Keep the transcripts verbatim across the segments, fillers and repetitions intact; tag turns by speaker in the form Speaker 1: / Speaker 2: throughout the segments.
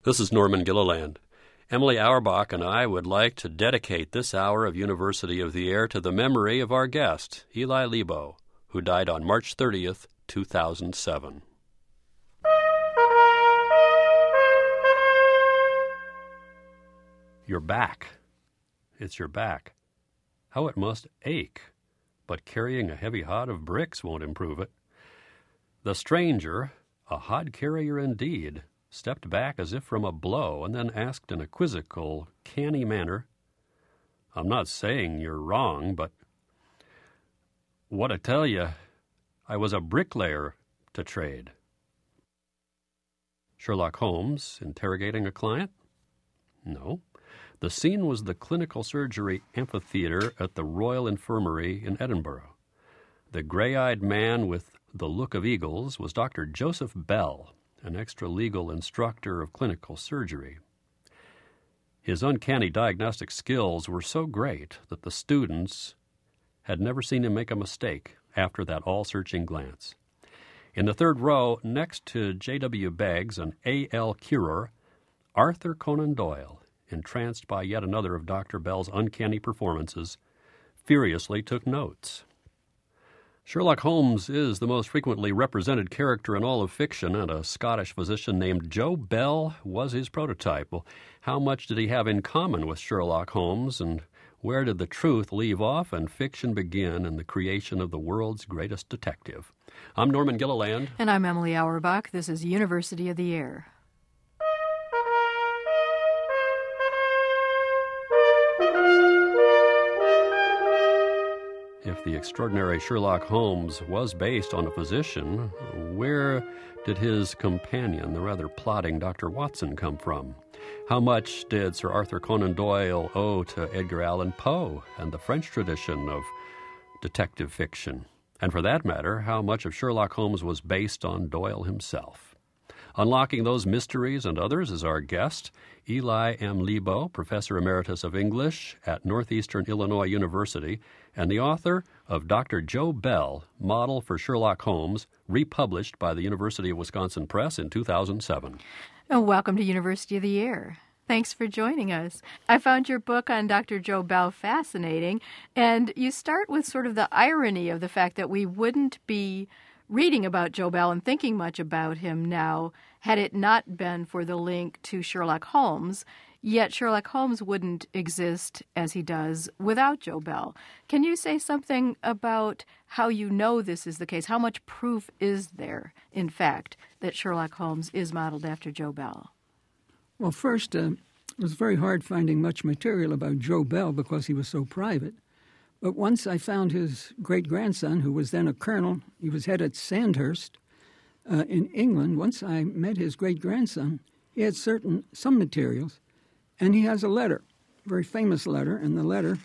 Speaker 1: This is Norman Gilliland. Emily Auerbach and I would like to dedicate this hour of University of the Air to the memory of our guest, Eli Lebow, who died on March thirtieth, two thousand seven. Your back. It's your back. How it must ache, but carrying a heavy hod of bricks won't improve it. The stranger, a hod carrier indeed, stepped back as if from a blow, and then asked in a quizzical, canny manner, "I'm not saying you're wrong, but what I tell you, I was a bricklayer to trade." Sherlock Holmes interrogating a client? No. The scene was the clinical surgery amphitheater at the Royal Infirmary in Edinburgh. The gray-eyed man with the look of eagles was Doctor Joseph Bell, an extra-legal instructor of clinical surgery. His uncanny diagnostic skills were so great that the students had never seen him make a mistake after that all-searching glance. In the third row, next to J W Beggs and A L Currer, Arthur Conan Doyle, entranced by yet another of Doctor Bell's uncanny performances, furiously took notes. Sherlock Holmes is the most frequently represented character in all of fiction, and a Scottish physician named Joe Bell was his prototype. Well, how much did he have in common with Sherlock Holmes, and where did the truth leave off and fiction begin in the creation of the world's greatest detective? I'm Norman Gilliland.
Speaker 2: And I'm Emily Auerbach. This is University of the Air.
Speaker 1: If the extraordinary Sherlock Holmes was based on a physician, where did his companion, the rather plodding Doctor Watson, come from? How much did Sir Arthur Conan Doyle owe to Edgar Allan Poe and the French tradition of detective fiction? And for that matter, how much of Sherlock Holmes was based on Doyle himself? Unlocking those mysteries and others is our guest, Eli M. Lebow, Professor Emeritus of English at Northeastern Illinois University, and the author of Doctor Joe Bell, Model for Sherlock Holmes, republished by the University of Wisconsin Press in two thousand seven.
Speaker 2: Oh, welcome to University of the Air. Thanks for joining us. I found your book on Doctor Joe Bell fascinating, and you start with sort of the irony of the fact that we wouldn't be reading about Joe Bell and thinking much about him now had it not been for the link to Sherlock Holmes, yet Sherlock Holmes wouldn't exist as he does without Joe Bell. Can you say something about how you know this is the case? How much proof is there, in fact, that Sherlock Holmes is modeled after Joe Bell?
Speaker 3: Well, first, uh, it was very hard finding much material about Joe Bell because he was so private. But once I found his great-grandson, who was then a colonel, he was head at Sandhurst uh, in England. Once I met his great-grandson, he had certain, some materials, and he has a letter, a very famous letter, and the letter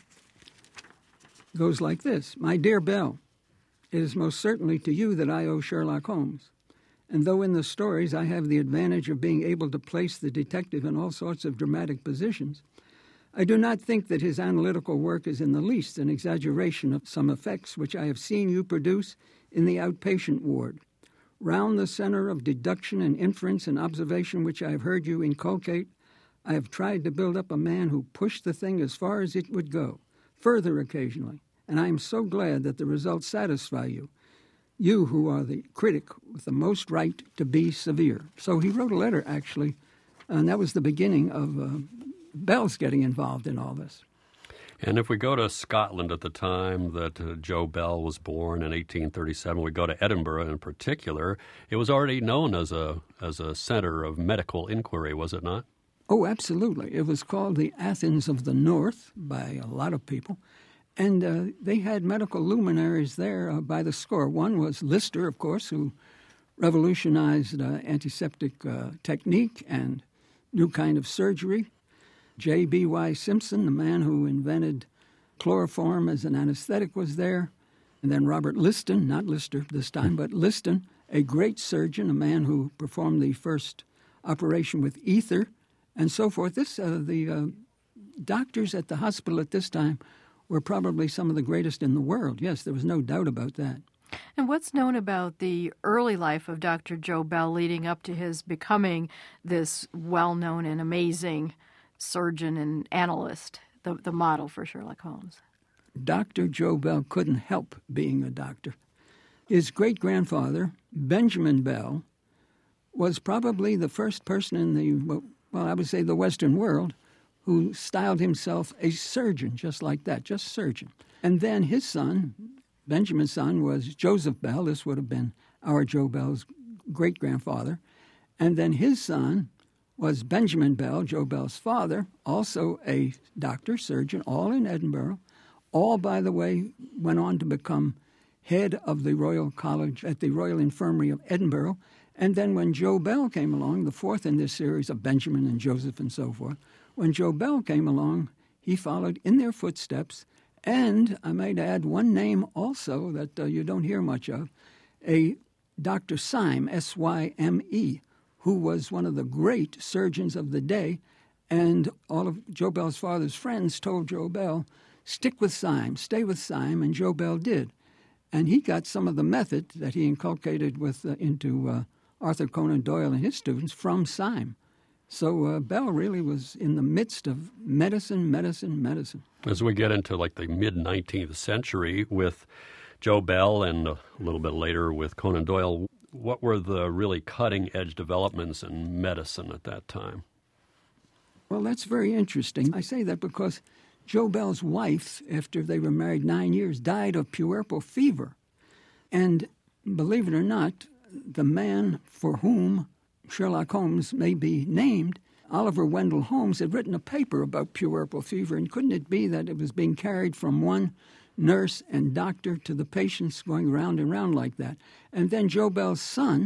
Speaker 3: goes like this. "My dear Bell, it is most certainly to you that I owe Sherlock Holmes. And though in the stories I have the advantage of being able to place the detective in all sorts of dramatic positions, I do not think that his analytical work is in the least an exaggeration of some effects which I have seen you produce in the outpatient ward. Round the center of deduction and inference and observation which I have heard you inculcate, I have tried to build up a man who pushed the thing as far as it would go, further occasionally, and I am so glad that the results satisfy you, you who are the critic with the most right to be severe." So he wrote a letter, actually, and that was the beginning of uh, Bell's getting involved in all this.
Speaker 1: And if we go to Scotland at the time that uh, Joe Bell was born in eighteen thirty-seven, we go to Edinburgh in particular, it was already known as a as a center of medical inquiry, was it not?
Speaker 3: Oh, absolutely. It was called the Athens of the North by a lot of people. And uh, they had medical luminaries there uh, by the score. One was Lister, of course, who revolutionized uh, antiseptic uh, technique and new kind of surgery. J B Y Simpson, the man who invented chloroform as an anesthetic, was there. And then Robert Liston, not Lister this time, but Liston, a great surgeon, a man who performed the first operation with ether, and so forth. This, uh, the uh, doctors at the hospital at this time were probably some of the greatest in the world. Yes, there was no doubt about that.
Speaker 2: And what's known about the early life of Doctor Joe Bell leading up to his becoming this well-known and amazing surgeon and analyst, the, the model for Sherlock Holmes?
Speaker 3: Doctor Joe Bell couldn't help being a doctor. His great-grandfather, Benjamin Bell, was probably the first person in the, well, I would say the Western world, who styled himself a surgeon, just like that, just surgeon. And then his son, Benjamin's son, was Joseph Bell. This would have been our Joe Bell's great-grandfather. And then his son was Benjamin Bell, Joe Bell's father, also a doctor, surgeon, all in Edinburgh. All, by the way, went on to become head of the Royal College at the Royal Infirmary of Edinburgh. And then when Joe Bell came along, the fourth in this series of Benjamin and Joseph and so forth, when Joe Bell came along, he followed in their footsteps. And I might add one name also that uh, you don't hear much of, a Doctor Syme, S Y M E, who was one of the great surgeons of the day. And all of Joe Bell's father's friends told Joe Bell, stick with Syme, stay with Syme, and Joe Bell did. And he got some of the method that he inculcated with uh, into uh, Arthur Conan Doyle and his students from Syme. So uh, Bell really was in the midst of medicine, medicine, medicine.
Speaker 1: As we get into like the mid-nineteenth century with Joe Bell and a little bit later with Conan Doyle, what were the really cutting-edge developments in medicine at that time?
Speaker 3: Well, that's very interesting. I say that because Joe Bell's wife, after they were married nine years, died of puerperal fever. And believe it or not, the man for whom Sherlock Holmes may be named, Oliver Wendell Holmes, had written a paper about puerperal fever, and couldn't it be that it was being carried from one nurse and doctor to the patients, going round and round like that? And then Joe Bell's son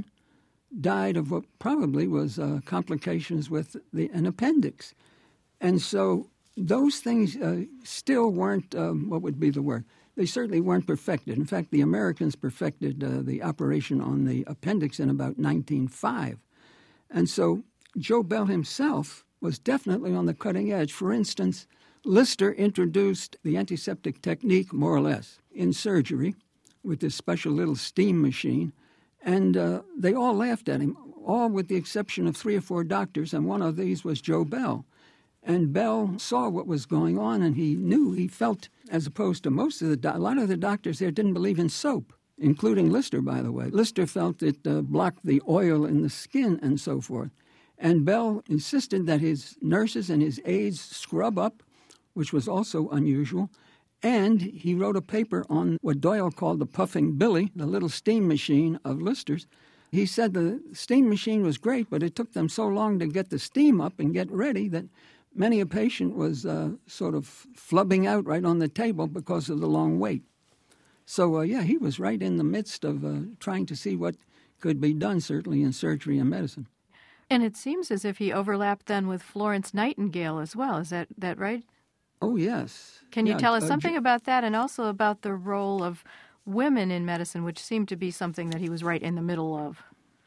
Speaker 3: died of what probably was uh, complications with the, an appendix. And so those things uh, still weren't, um, what would be the word? They certainly weren't perfected. In fact, the Americans perfected uh, the operation on the appendix in about nineteen oh five. And so Joe Bell himself was definitely on the cutting edge. For instance, Lister introduced the antiseptic technique, more or less, in surgery with this special little steam machine. And uh, they all laughed at him, all with the exception of three or four doctors, and one of these was Joe Bell. And Bell saw what was going on, and he knew, he felt, as opposed to most of the, do- a lot of the doctors there didn't believe in soap, including Lister, by the way. Lister felt it uh, blocked the oil in the skin and so forth. And Bell insisted that his nurses and his aides scrub up, which was also unusual. And he wrote a paper on what Doyle called the puffing billy, the little steam machine of Lister's. He said the steam machine was great, but it took them so long to get the steam up and get ready that many a patient was uh, sort of flubbing out right on the table because of the long wait. So, uh, yeah, he was right in the midst of uh, trying to see what could be done, certainly in surgery and medicine.
Speaker 2: And it seems as if he overlapped then with Florence Nightingale as well. Is that, that right?
Speaker 3: Oh, yes.
Speaker 2: Can you
Speaker 3: yeah,
Speaker 2: tell us
Speaker 3: uh,
Speaker 2: something
Speaker 3: J-
Speaker 2: about that, and also about the role of women in medicine, which seemed to be something that he was right in the middle of?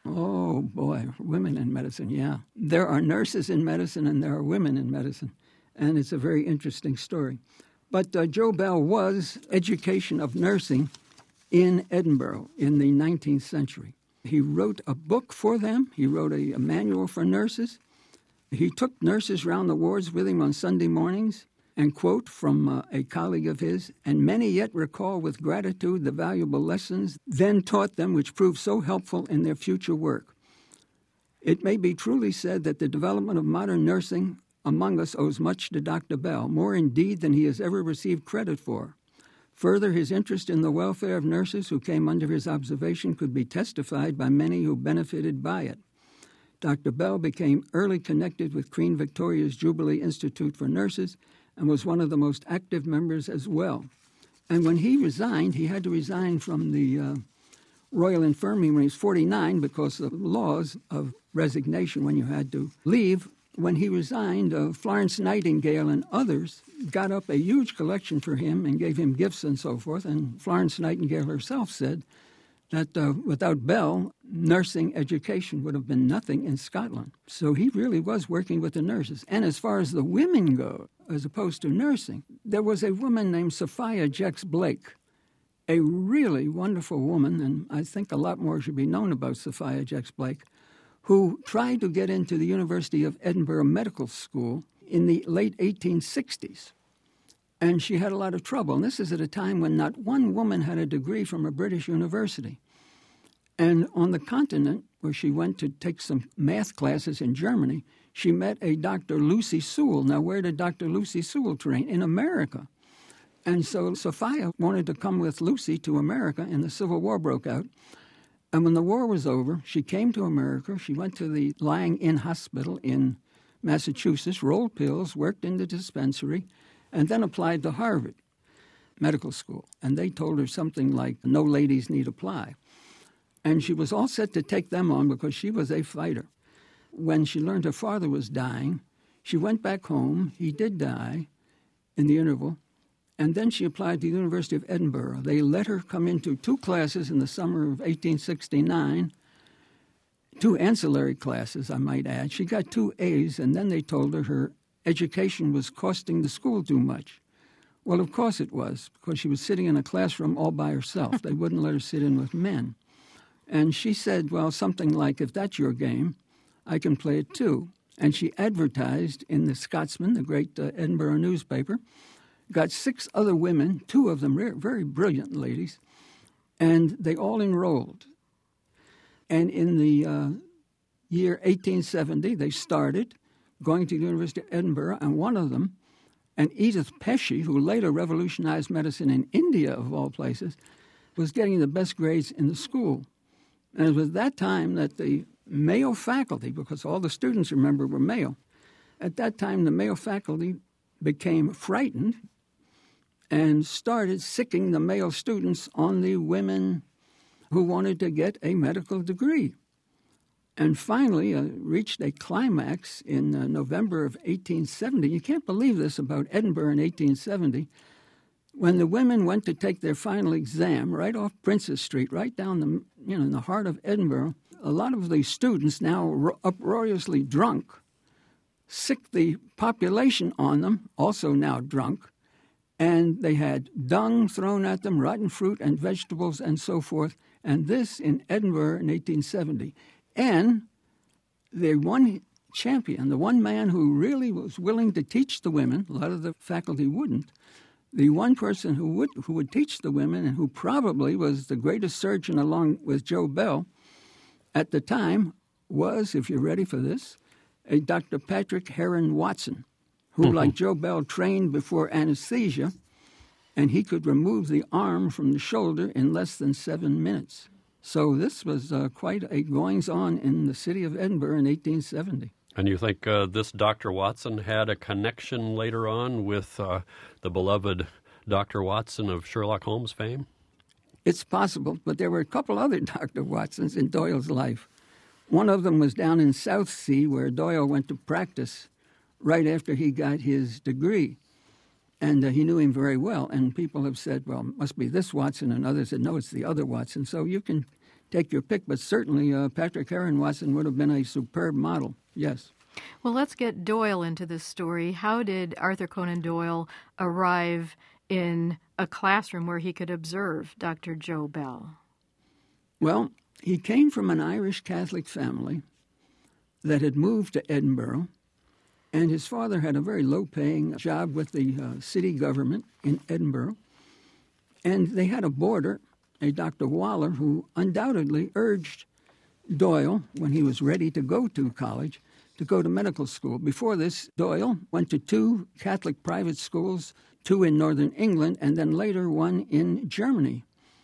Speaker 3: Oh, boy, women in medicine, yeah. There are nurses in medicine and there are women in medicine, and it's a very interesting story. But uh, Joe Bell was education of nursing in Edinburgh in the nineteenth century. He wrote a book for them. He wrote a, a manual for nurses. He took nurses round the wards with him on Sunday mornings, and quote from uh, a colleague of his, and many yet recall with gratitude the valuable lessons then taught them, which proved so helpful in their future work. It may be truly said that the development of modern nursing among us owes much to Doctor Bell, more indeed than he has ever received credit for. Further, his interest in the welfare of nurses who came under his observation could be testified by many who benefited by it. Doctor Bell became early connected with Queen Victoria's Jubilee Institute for Nurses and was one of the most active members as well. And when he resigned, he had to resign from the uh, Royal Infirmary when he was forty-nine because of laws of resignation when you had to leave. When he resigned, uh, Florence Nightingale and others got up a huge collection for him and gave him gifts and so forth. And Florence Nightingale herself said that uh, without Bell, nursing education would have been nothing in Scotland. So he really was working with the nurses. And as far as the women go, as opposed to nursing, there was a woman named Sophia Jex Blake, a really wonderful woman, and I think a lot more should be known about Sophia Jex-Blake, who tried to get into the University of Edinburgh Medical School in the late eighteen sixties. And she had a lot of trouble. And this is at a time when not one woman had a degree from a British university. And on the continent, where she went to take some math classes in Germany, she met a Doctor Lucy Sewell. Now, where did Doctor Lucy Sewell train? In America. And so Sophia wanted to come with Lucy to America, and the Civil War broke out. And when the war was over, she came to America. She went to the Lying-in Hospital in Massachusetts, rolled pills, worked in the dispensary, and then applied to Harvard Medical School. And they told her something like, no ladies need apply. And she was all set to take them on because she was a fighter. When she learned her father was dying, she went back home. He did die in the interval. And then she applied to the University of Edinburgh. They let her come into two classes in the summer of eighteen sixty-nine, two ancillary classes, I might add. She got two A's, and then they told her her education was costing the school too much. Well, of course it was, because she was sitting in a classroom all by herself. They wouldn't let her sit in with men. And she said, well, something like, if that's your game, I can play it too. And she advertised in the Scotsman, the great uh, Edinburgh newspaper, got six other women, two of them re- very brilliant ladies, and they all enrolled. And in the uh, year eighteen seventy, they started going to the University of Edinburgh, and one of them, and Edith Pesce, who later revolutionized medicine in India, of all places, was getting the best grades in the school. And it was at that time that the male faculty, because all the students, remember, were male, at that time the male faculty became frightened and started sicking the male students on the women who wanted to get a medical degree. And finally uh, reached a climax in uh, November of eighteen seventy. You can't believe this about Edinburgh in eighteen seventy. When the women went to take their final exam right off Princess Street, right down the, you know, in the heart of Edinburgh, a lot of the students, now uproariously drunk, sicked the population on them, also now drunk, and they had dung thrown at them, rotten fruit and vegetables and so forth, and this in Edinburgh in eighteen seventy. And the one champion, the one man who really was willing to teach the women, a lot of the faculty wouldn't, the one person who would who would teach the women and who probably was the greatest surgeon along with Joe Bell at the time was, if you're ready for this, a Doctor Patrick Heron Watson, who, mm-hmm. like Joe Bell, trained before anesthesia, and he could remove the arm from the shoulder in less than seven minutes. So this was uh, quite a goings-on in the city of Edinburgh in eighteen seventy.
Speaker 1: And you think uh, this Doctor Watson had a connection later on with uh, the beloved Doctor Watson of Sherlock Holmes fame?
Speaker 3: It's possible, but there were a couple other Doctor Watsons in Doyle's life. One of them was down in Southsea, where Doyle went to practice right after he got his degree. And uh, he knew him very well. And people have said, well, it must be this Watson, and others said, no, it's the other Watson. So you can take your pick, but certainly uh, Patrick Heron Watson would have been a superb model, yes.
Speaker 2: Well, let's get Doyle into this story. How did Arthur Conan Doyle arrive in a classroom where he could observe Doctor Joe Bell?
Speaker 3: Well, he came from an Irish Catholic family that had moved to Edinburgh, and his father had a very low-paying job with the uh, city government in Edinburgh. And they had a boarder, a Doctor Waller, who undoubtedly urged Doyle, when he was ready to go to college, to go to medical school. Before this, Doyle went to two Catholic private schools, two in northern England, and then later one in Germany.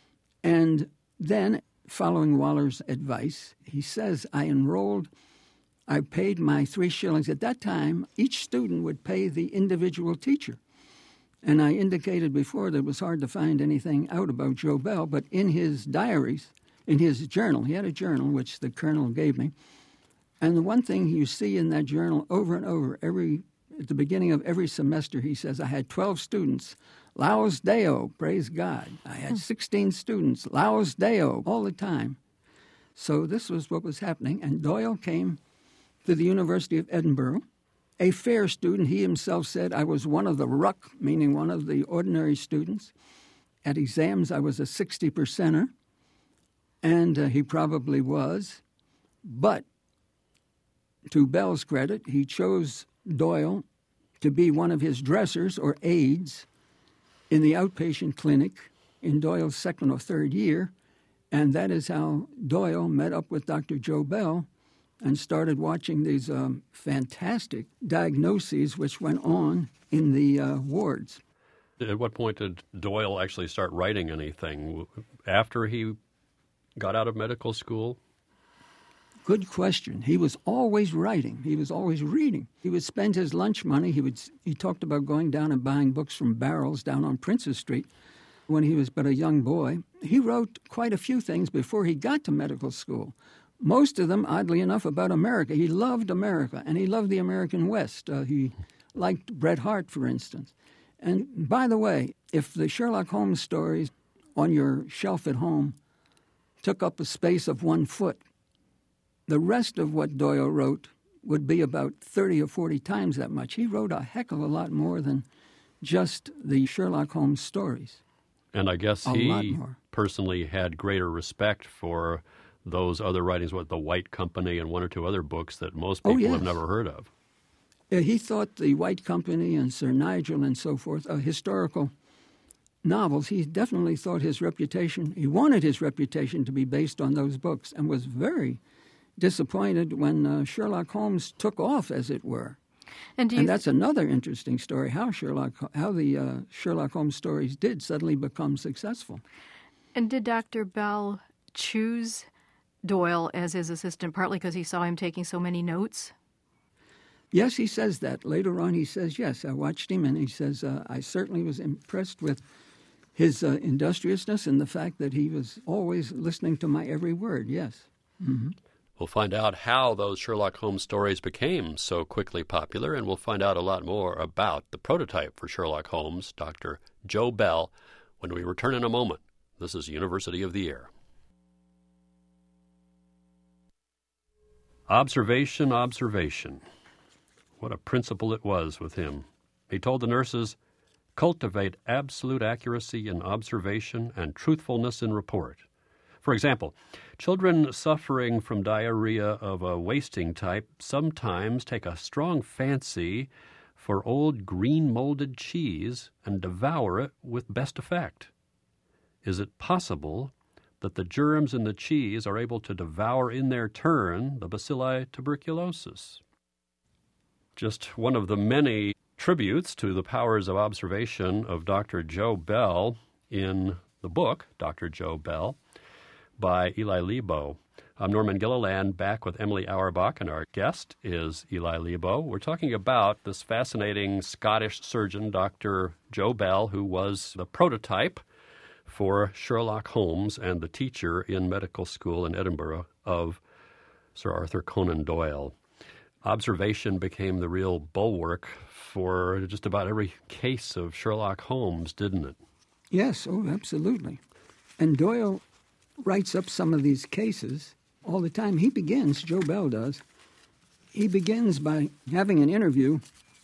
Speaker 3: And then, following Waller's advice, he says, I enrolled, I paid my three shillings. At that time, each student would pay the individual teacher. And I indicated before that it was hard to find anything out about Joe Bell, but in his diaries, in his journal, he had a journal which the colonel gave me, and the one thing you see in that journal over and over, every at the beginning of every semester, he says, I had twelve students, Laus Deo, praise God. I had sixteen students, Laus Deo, all the time. So this was what was happening, and Doyle came to the University of Edinburgh, a fair student. He himself said, I was one of the ruck, meaning one of the ordinary students. at exams I was a sixty percenter, and uh, he probably was. But to Bell's credit, he chose Doyle to be one of his dressers or aides in the outpatient clinic in Doyle's second or third year, and that is how Doyle met up with Doctor Joe Bell and started watching these um, fantastic diagnoses which went on in the uh, wards.
Speaker 1: At what point did Doyle actually start writing anything? After he got out of medical school?
Speaker 3: Good question. He was always writing. He was always reading. He would spend his lunch money. He would. He talked about going down and buying books from barrels down on Princess Street when he was but a young boy. He wrote quite a few things before he got to medical school. Most of them, oddly enough, about America. He loved America, and he loved the American West. Uh, he liked Bret Hart, for instance. And by the way, if the Sherlock Holmes stories on your shelf at home took up a space of one foot, the rest of what Doyle wrote would be about thirty or forty times that much. He wrote a heck of a lot more than just the Sherlock Holmes stories.
Speaker 1: And I guess
Speaker 3: a
Speaker 1: he personally had greater respect for those other writings, what the White Company and one or two other books that most people
Speaker 3: oh, yes.
Speaker 1: have never heard of.
Speaker 3: Yeah, he thought the White Company and Sir Nigel and so forth, uh, historical novels, he definitely thought his reputation, he wanted his reputation to be based on those books, and was very disappointed when uh, Sherlock Holmes took off, as it were.
Speaker 2: And, do you
Speaker 3: and that's another interesting story, how Sherlock, how the uh, Sherlock Holmes stories did suddenly become successful.
Speaker 2: And did Doctor Bell choose Doyle as his assistant partly because he saw him taking so many notes?
Speaker 3: Yes, he says that. Later on, he says, yes, I watched him, and he says, uh, I certainly was impressed with his uh, industriousness and the fact that he was always listening to my every word, yes. Mm-hmm.
Speaker 1: We'll find out how those Sherlock Holmes stories became so quickly popular, and we'll find out a lot more about the prototype for Sherlock Holmes, Doctor Joe Bell, when we return in a moment. This is University of the Air. Observation, observation. What a principle it was with him. He told the nurses, cultivate absolute accuracy in observation and truthfulness in report. For example, children suffering from diarrhea of a wasting type sometimes take a strong fancy for old green-molded cheese and devour it with best effect. Is it possible that the germs in the cheese are able to devour in their turn the bacilli tuberculosis? Just one of the many tributes to the powers of observation of Doctor Joe Bell in the book, Doctor Joe Bell, by Eli Lebow. I'm Norman Gilliland, back with Emily Auerbach, and our guest is Eli Lebow. We're talking about this fascinating Scottish surgeon, Doctor Joe Bell, who was the prototype for Sherlock Holmes and the teacher in medical school in Edinburgh of Sir Arthur Conan Doyle. Observation became the real bulwark for just about every case of Sherlock Holmes, didn't it?
Speaker 3: Yes, oh, absolutely. And Doyle writes up some of these cases all the time. He begins, Joe Bell does, he begins by having an interview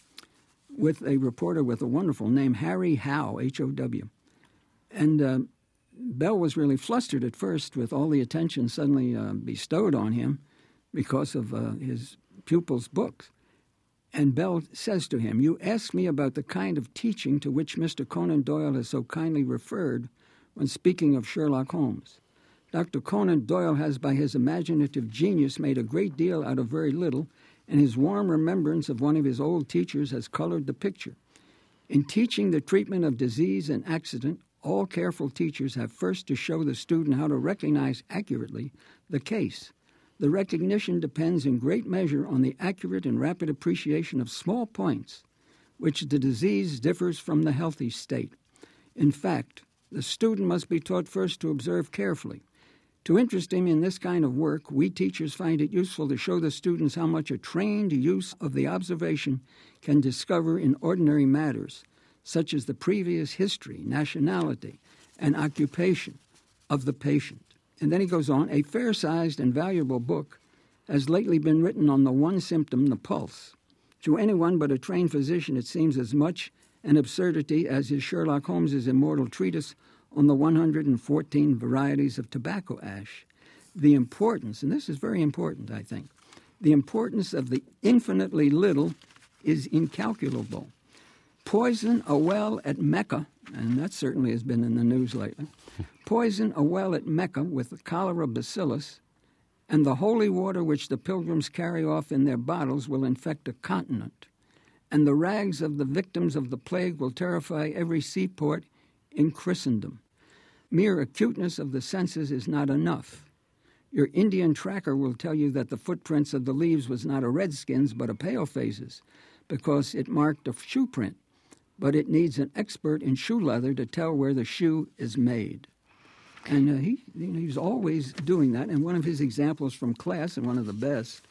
Speaker 3: with a reporter with a wonderful name, Harry Howe, H O W. And uh, Bell was really flustered at first with all the attention suddenly uh, bestowed on him because of uh, his pupil's books. And Bell says to him, you asked me about the kind of teaching to which Mister Conan Doyle has so kindly referred when speaking of Sherlock Holmes. Doctor Conan Doyle has, by his imaginative genius, made a great deal out of very little, and his warm remembrance of one of his old teachers has colored the picture. In teaching the treatment of disease and accident, all careful teachers have first to show the student how to recognize accurately the case. The recognition depends in great measure on the accurate and rapid appreciation of small points, which the disease differs from the healthy state. In fact, the student must be taught first to observe carefully. To interest him in this kind of work, we teachers find it useful to show the students how much a trained use of the observation can discover in ordinary matters, such as the previous history, nationality, and occupation of the patient. And then he goes on, a fair-sized and valuable book has lately been written on the one symptom, the pulse. To anyone but a trained physician, it seems as much an absurdity as is Sherlock Holmes's immortal treatise on the one hundred fourteen varieties of tobacco ash. The importance, and this is very important, I think, the importance of the infinitely little is incalculable. Poison a well at Mecca, and that certainly has been in the news lately, poison a well at Mecca with the cholera bacillus, and the holy water which the pilgrims carry off in their bottles will infect a continent, and the rags of the victims of the plague will terrify every seaport in Christendom. Mere acuteness of the senses is not enough. Your Indian tracker will tell you that the footprints of the leaves was not a redskin's but a paleface's, because it marked a shoe print, but it needs an expert in shoe leather to tell where the shoe is made. And uh, he, you know, he's always doing that. And one of his examples from class, and one of the best,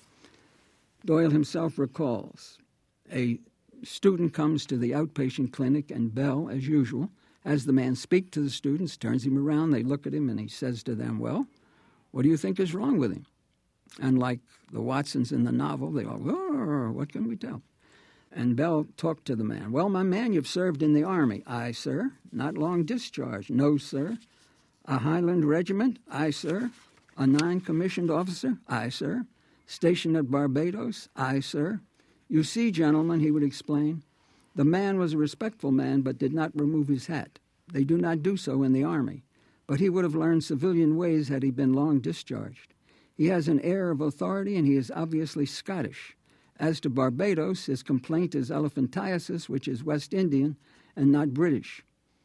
Speaker 3: Doyle himself recalls, a student comes to the outpatient clinic, and Bell, as usual, has the man speak to the students, turns him around, they look at him, and he says to them, well, what do you think is wrong with him? And like the Watsons in the novel, they all, what can we tell? And Bell talked to the man. Well, my man, you've served in the Army. Aye, sir. Not long discharged. No, sir. A Highland regiment? Aye, sir. A non-commissioned officer? Aye, sir. Stationed at Barbados? Aye, sir. You see, gentlemen, he would explain, the man was a respectful man but did not remove his hat. They do not do so in the Army. But he would have learned civilian ways had he been long discharged. He has an air of authority, and he is obviously Scottish. As to Barbados, his complaint is elephantiasis, which is West Indian and not British.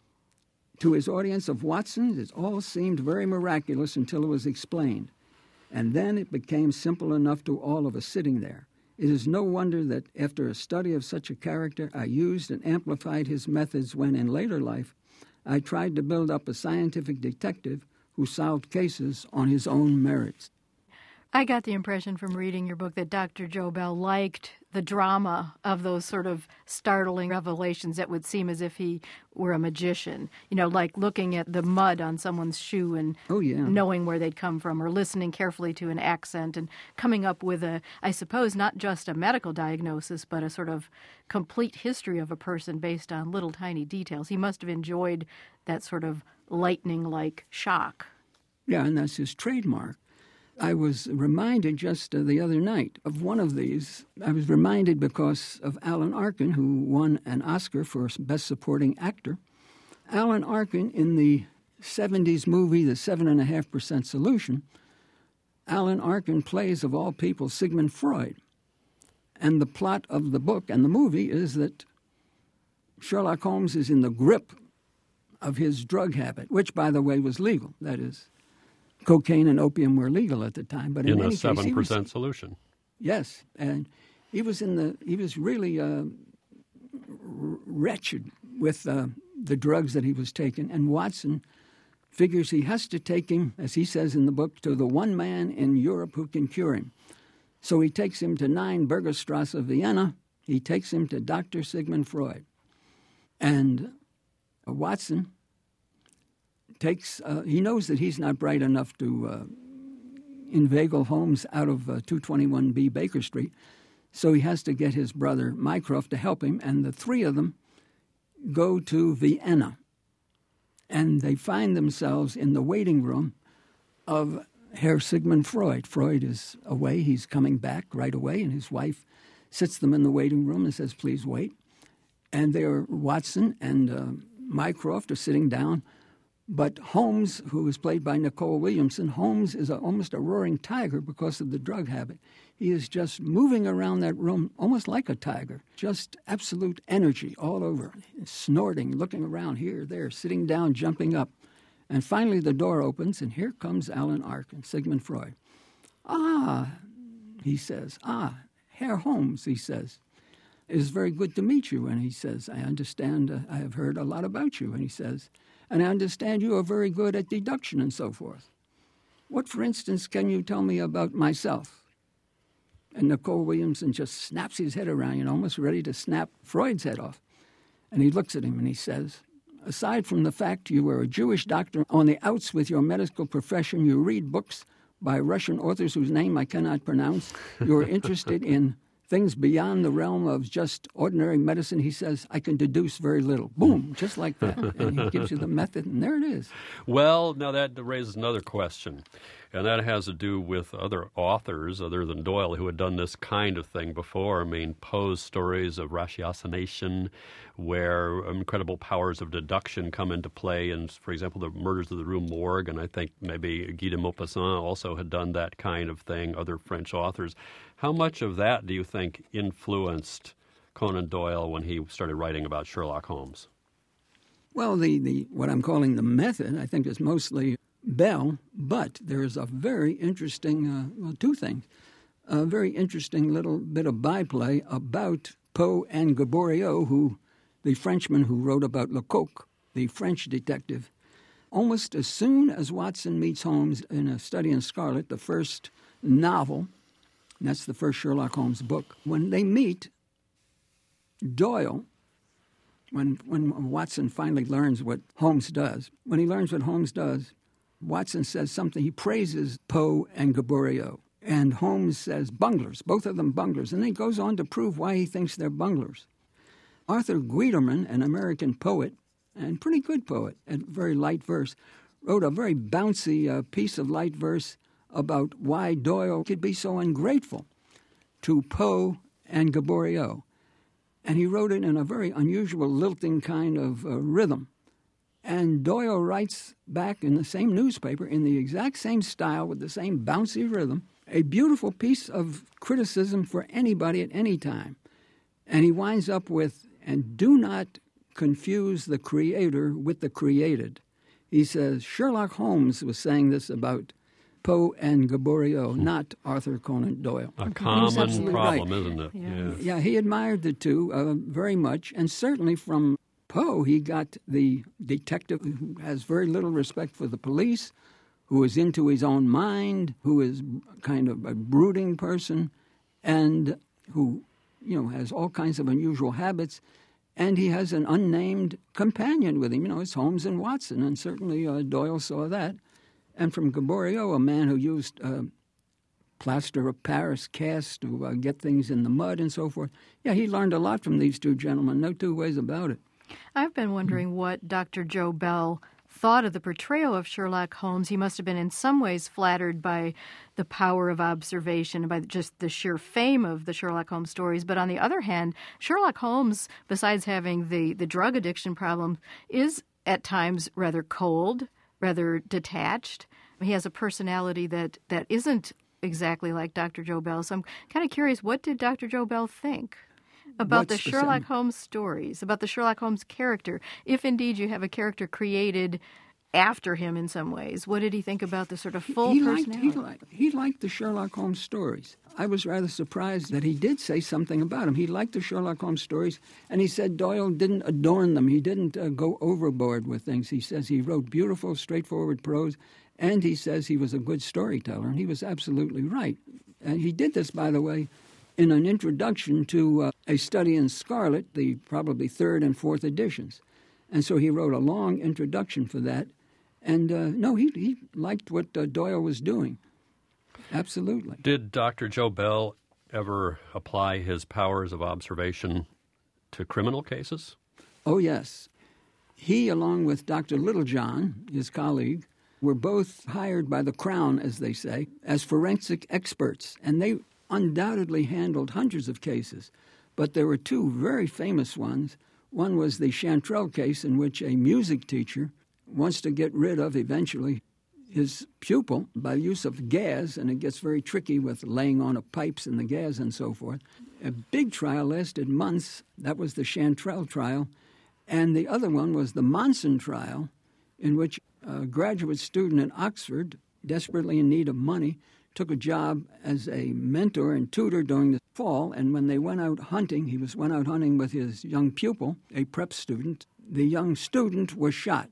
Speaker 3: To his audience of Watson, it all seemed very miraculous until it was explained. And then it became simple enough to all of us sitting there. It is no wonder that after a study of such a character, I used and amplified his methods when, in later life, I tried to build up a scientific detective who solved cases on his own merits.
Speaker 2: I got the impression from reading your book that Doctor Joe Bell liked the drama of those sort of startling revelations that would seem as if he were a magician. You know, like looking at the mud on someone's shoe and
Speaker 3: oh, yeah.
Speaker 2: knowing where they'd come from, or listening carefully to an accent and coming up with a, I suppose, not just a medical diagnosis, but a sort of complete history of a person based on little tiny details. He must have enjoyed that sort of lightning-like shock.
Speaker 3: Yeah, and that's his trademark. I was reminded just uh, the other night of one of these. I was reminded because of Alan Arkin, who won an Oscar for Best Supporting Actor. Alan Arkin, in the seventies movie The Seven and a Half Percent Solution, Alan Arkin plays, of all people, Sigmund Freud. And the plot of the book and the movie is that Sherlock Holmes is in the grip of his drug habit, which, by the way, was legal. That is, cocaine and opium were legal at the time, but in,
Speaker 1: in
Speaker 3: any
Speaker 1: a seven percent
Speaker 3: case,
Speaker 1: solution.
Speaker 3: Yes, and he was in the. He was really uh, wretched with uh, the drugs that he was taking, and Watson figures he has to take him, as he says in the book, to the one man in Europe who can cure him. So he takes him to nine Bergerstrasse, Vienna. He takes him to Doctor Sigmund Freud, and uh, Watson takes, uh, he knows that he's not bright enough to uh, inveigle Holmes out of uh, two twenty-one B Baker Street, so he has to get his brother Mycroft to help him, and the three of them go to Vienna, and they find themselves in the waiting room of Herr Sigmund Freud. Freud is away, he's coming back right away, and his wife sits them in the waiting room and says, please wait. And there, Watson and uh, Mycroft are sitting down. But Holmes, who is played by Nicole Williamson, Holmes is a, almost a roaring tiger because of the drug habit. He is just moving around that room almost like a tiger, just absolute energy all over, snorting, looking around here, there, sitting down, jumping up. And finally the door opens, and here comes Alan Arkin, Sigmund Freud. Ah, he says, ah, Herr Holmes, he says, it is very good to meet you. And he says, I understand, uh, I have heard a lot about you. And he says, and I understand you are very good at deduction and so forth. What, for instance, can you tell me about myself? And Nicole Williamson just snaps his head around, you know, almost ready to snap Freud's head off. And he looks at him and he says, aside from the fact you were a Jewish doctor on the outs with your medical profession, you read books by Russian authors whose name I cannot pronounce, you're interested in things beyond the realm of just ordinary medicine, he says, I can deduce very little. Boom, just like that. And he gives you the method, and there it is.
Speaker 1: Well, now that raises another question, and that has to do with other authors other than Doyle who had done this kind of thing before. I mean, Poe's stories of ratiocination, where incredible powers of deduction come into play, and, for example, the Murders of the Rue Morgue, and I think maybe Guy de Maupassant also had done that kind of thing, other French authors. How much of that do you think influenced Conan Doyle when he started writing about Sherlock Holmes?
Speaker 3: Well, the, the what I'm calling the method, I think, is mostly Bell, but there is a very interesting, uh, well, two things. A very interesting little bit of byplay about Poe and Gaboriau, who, the Frenchman who wrote about Lecoq, the French detective. Almost as soon as Watson meets Holmes in A Study in Scarlet, the first novel, and that's the first Sherlock Holmes book, when they meet, Doyle, when when Watson finally learns what Holmes does, when he learns what Holmes does, Watson says something. He praises Poe and Gaboriau. And Holmes says bunglers, both of them bunglers. And then he goes on to prove why he thinks they're bunglers. Arthur Guiterman, an American poet, and pretty good poet, and very light verse, wrote a very bouncy uh, piece of light verse about why Doyle could be so ungrateful to Poe and Gaboriau. And he wrote it in a very unusual lilting kind of uh, rhythm. And Doyle writes back in the same newspaper, in the exact same style, with the same bouncy rhythm, a beautiful piece of criticism for anybody at any time. And he winds up with, and do not confuse the creator with the created. He says, Sherlock Holmes was saying this about Poe and Gaboriau, hmm. not Arthur Conan Doyle.
Speaker 1: A common problem,
Speaker 3: right.
Speaker 1: isn't it?
Speaker 2: Yeah.
Speaker 1: yeah.
Speaker 3: Yeah, he admired the two uh, very much, and certainly from Poe, he got the detective who has very little respect for the police, who is into his own mind, who is kind of a brooding person, and who, you know, has all kinds of unusual habits. And he has an unnamed companion with him. You know, it's Holmes and Watson, and certainly uh, Doyle saw that. And from Gaboriau, a man who used uh, plaster of Paris cast to uh, get things in the mud and so forth. Yeah, he learned a lot from these two gentlemen, no two ways about it.
Speaker 2: I've been wondering what Doctor Joe Bell thought of the portrayal of Sherlock Holmes. He must have been in some ways flattered by the power of observation and by just the sheer fame of the Sherlock Holmes stories. But on the other hand, Sherlock Holmes, besides having the, the drug addiction problem, is at times rather cold, rather detached. He has a personality that, that isn't exactly like Doctor Joe Bell. So I'm kind of curious, what did Doctor Joe Bell think about
Speaker 3: What's
Speaker 2: the
Speaker 3: the
Speaker 2: Sherlock
Speaker 3: same?
Speaker 2: Holmes stories, about the Sherlock Holmes character, if indeed you have a character created after him in some ways? What did he think about the sort of full
Speaker 3: he liked,
Speaker 2: personality?
Speaker 3: he, liked, he liked the Sherlock Holmes stories. I was rather surprised that he did say something about them. He liked the Sherlock Holmes stories, and he said Doyle didn't adorn them. He didn't uh, go overboard with things. He says he wrote beautiful, straightforward prose, and he says he was a good storyteller, and he was absolutely right. And he did this, by the way, in an introduction to uh, A Study in Scarlet, the probably third and fourth editions. And so he wrote a long introduction for that. And, uh, no, he, he liked what uh, Doyle was doing. Absolutely.
Speaker 1: Did Doctor Joe Bell ever apply his powers of observation to criminal cases?
Speaker 3: Oh, yes. He, along with Doctor Littlejohn, his colleague, were both hired by the Crown, as they say, as forensic experts. And they undoubtedly handled hundreds of cases. But there were two very famous ones. One was the Chantrell case, in which a music teacher wants to get rid of, eventually, his pupil by use of gas, and it gets very tricky with laying on of pipes and the gas and so forth. A big trial lasted months. That was the Chantrell trial. And the other one was the Monson trial, in which a graduate student in Oxford, desperately in need of money, took a job as a mentor and tutor during the fall, and when they went out hunting, he was went out hunting with his young pupil, a prep student. The young student was shot,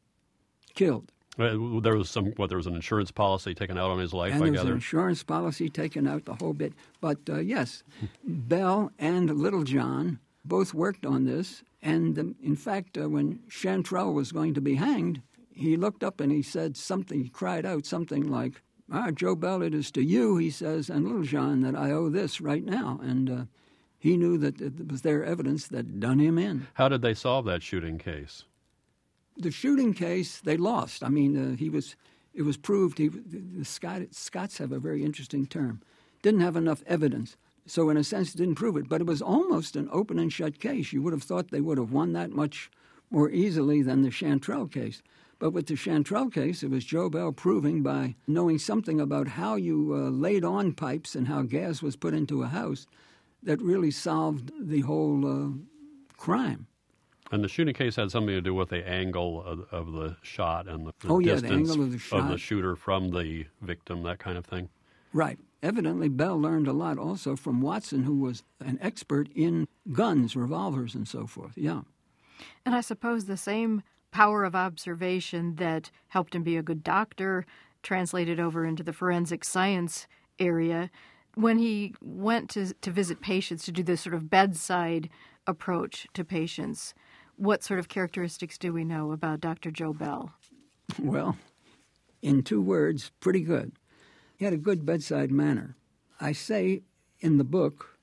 Speaker 3: killed.
Speaker 1: Uh, there was some, what, there was an insurance policy taken out on his life,
Speaker 3: and
Speaker 1: I
Speaker 3: there was
Speaker 1: gather.
Speaker 3: an insurance policy taken out, the whole bit. But, uh, yes, Bell and Littlejohn both worked on this, and um, in fact, uh, when Chantrell was going to be hanged, he looked up and he said something, he cried out something like, Ah, Joe Bell, it is to you, he says, and Little John, that I owe this right now. And uh, he knew that it was their evidence that done him in.
Speaker 1: How did they solve that shooting case?
Speaker 3: The shooting case, they lost. I mean, uh, he was. It was proved. He, the Scot, Scots have a very interesting term. Didn't have enough evidence, so in a sense, didn't prove it. But it was almost an open and shut case. You would have thought they would have won that much more easily than the Chantrell case. But with the Chantrell case, it was Joe Bell proving by knowing something about how you uh, laid on pipes and how gas was put into a house that really solved the whole uh, crime.
Speaker 1: And the shooting case had something to do with the angle of, of the shot and the, the
Speaker 3: oh, yeah,
Speaker 1: distance
Speaker 3: the angle of the shot.
Speaker 1: of the shooter from the victim, that kind of thing.
Speaker 3: Right. Evidently, Bell learned a lot also from Watson, who was an expert in guns, revolvers, and so forth. Yeah.
Speaker 2: And I suppose the same power of observation that helped him be a good doctor translated over into the forensic science area. When he went to, to visit patients to do this sort of bedside approach to patients, what sort of characteristics do we know about Doctor Joe Bell?
Speaker 3: Well, in two words, pretty good. He had a good bedside manner. I say in the book,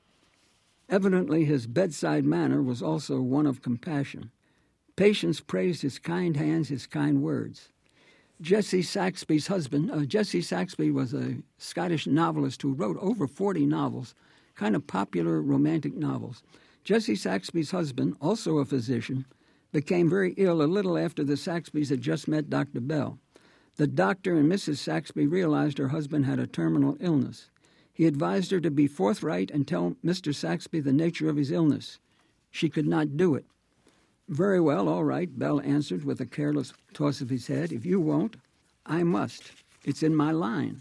Speaker 3: evidently his bedside manner was also one of compassion. Patients praised his kind hands, his kind words. Jesse Saxby's husband, uh, Jesse Saxby was a Scottish novelist who wrote over forty novels, kind of popular romantic novels. Jesse Saxby's husband, also a physician, became very ill a little after the Saxbys had just met Doctor Bell. The doctor and Missus Saxby realized her husband had a terminal illness. He advised her to be forthright and tell Mister Saxby the nature of his illness. She could not do it. Very well, all right, Bell answered with a careless toss of his head. If you won't, I must. It's in my line.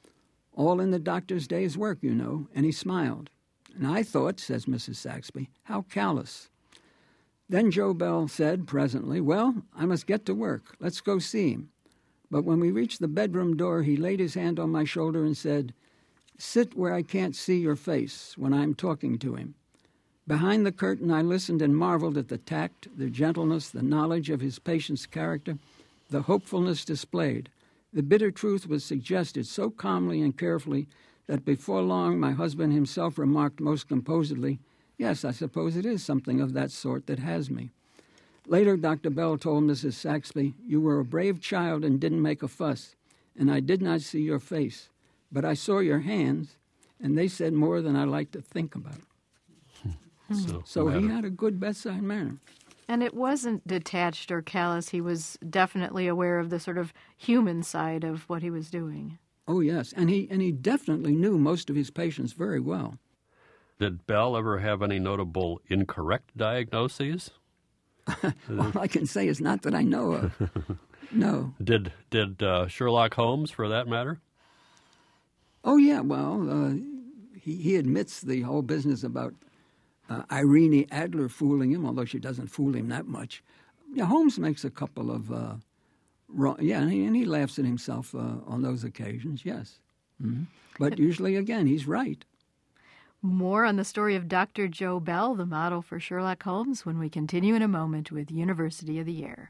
Speaker 3: All in the doctor's day's work, you know, and he smiled. And I thought, says Missus Saxby, how callous. Then Joe Bell said presently, well, I must get to work. Let's go see him. But when we reached the bedroom door, he laid his hand on my shoulder and said, sit where I can't see your face when I'm talking to him. Behind the curtain, I listened and marveled at the tact, the gentleness, the knowledge of his patient's character, the hopefulness displayed. The bitter truth was suggested so calmly and carefully that before long my husband himself remarked most composedly, yes, I suppose it is something of that sort that has me. Later, Doctor Bell told Missus Saxby, you were a brave child and didn't make a fuss, and I did not see your face, but I saw your hands, and they said more than I like to think about.
Speaker 1: So,
Speaker 3: so he had a good bedside manner.
Speaker 2: And it wasn't detached or callous. He was definitely aware of the sort of human side of what he was doing.
Speaker 3: Oh, yes, and he and he definitely knew most of his patients very well.
Speaker 1: Did Bell ever have any notable incorrect diagnoses?
Speaker 3: All I can say is not that I know of. No.
Speaker 1: Did did uh, Sherlock Holmes, for that matter?
Speaker 3: Oh, yeah, well, uh, he, he admits the whole business about uh, Irene Adler fooling him, although she doesn't fool him that much. Yeah, Holmes makes a couple of... Uh, Wrong, yeah, and he, and he laughs at himself uh, on those occasions, yes. Mm-hmm. But usually, again, he's right.
Speaker 2: More on the story of Doctor Joe Bell, the model for Sherlock Holmes, when we continue in a moment with University of the Year.